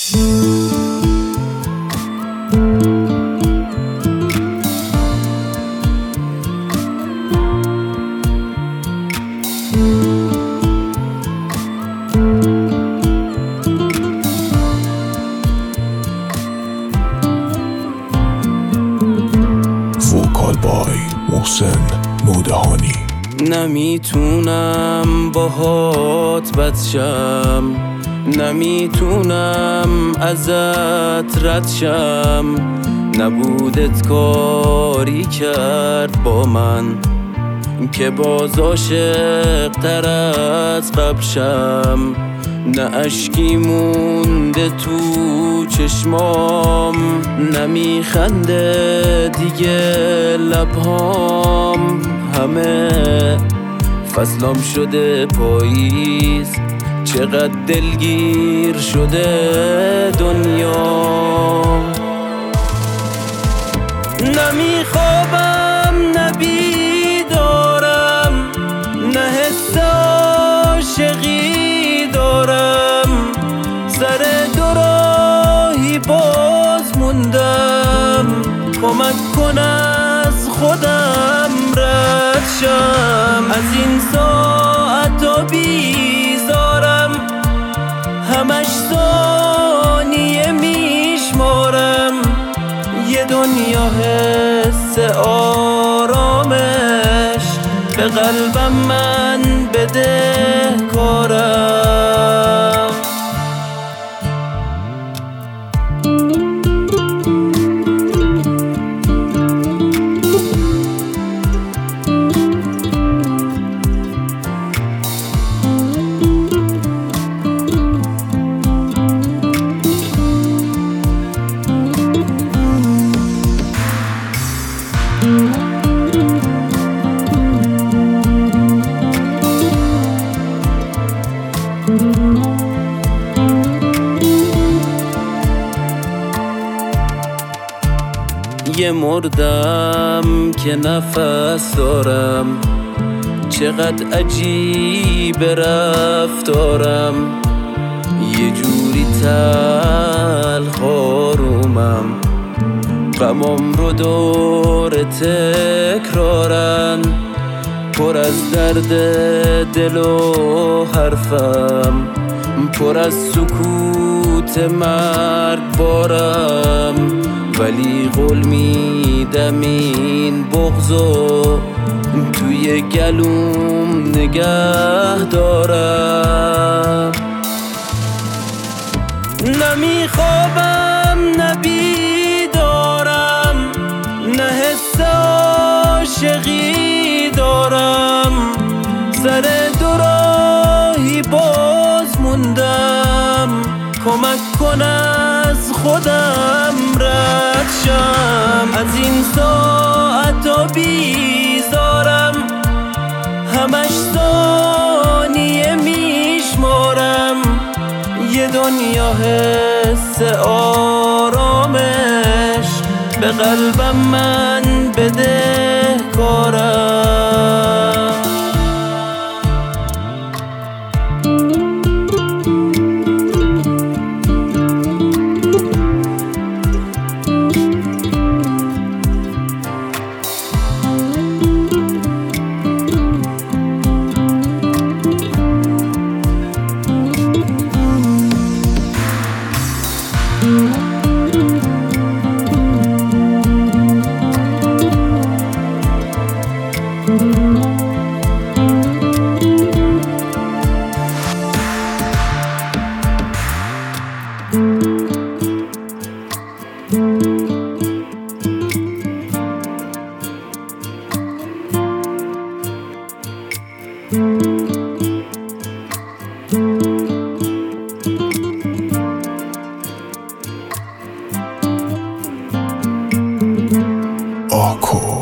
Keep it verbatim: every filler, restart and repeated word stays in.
وکال بای محسن نودهانی. نمیتونم باهات بد شم، نمیتونم ازت رد شم، نبودت کاری کرد با من که باز عاشق تر از قبل شم. نه اشکی مونده تو چشمام، نمیخنده دیگه لبهام، همه فصلام شده پاییز، چقدر دلگیر شده دنیا. نمیخوابم نبیدارم، نه حس عاشقی دارم، سر دوراهی باز موندم، کمک کن از خودم رد شم. از این ساعتا بیزارم، همش ثانیه میشمارم، یه دنیا حس آرامش به قلبم من بده کارم. یه مردم که نفس دارم، چقدر عجیب رفتارم، یه جوری تلخ آرومم، غمام رو دور تکرارن، پر از درد دل و حرفم، پر از سکوت مرگبارم، ولی قول میدم این بغضو توی گلوم نگه دارم. نمیخوابم نبیدارم، نه حس عاشقی دارم، سر دوراهی باز موندم، کمک کن از خودم رد شم. از این ساعتا بیزارم، همش ثانیه میشمارم، یه دنیا حس آرامش به قلبم من بده کارم. آکو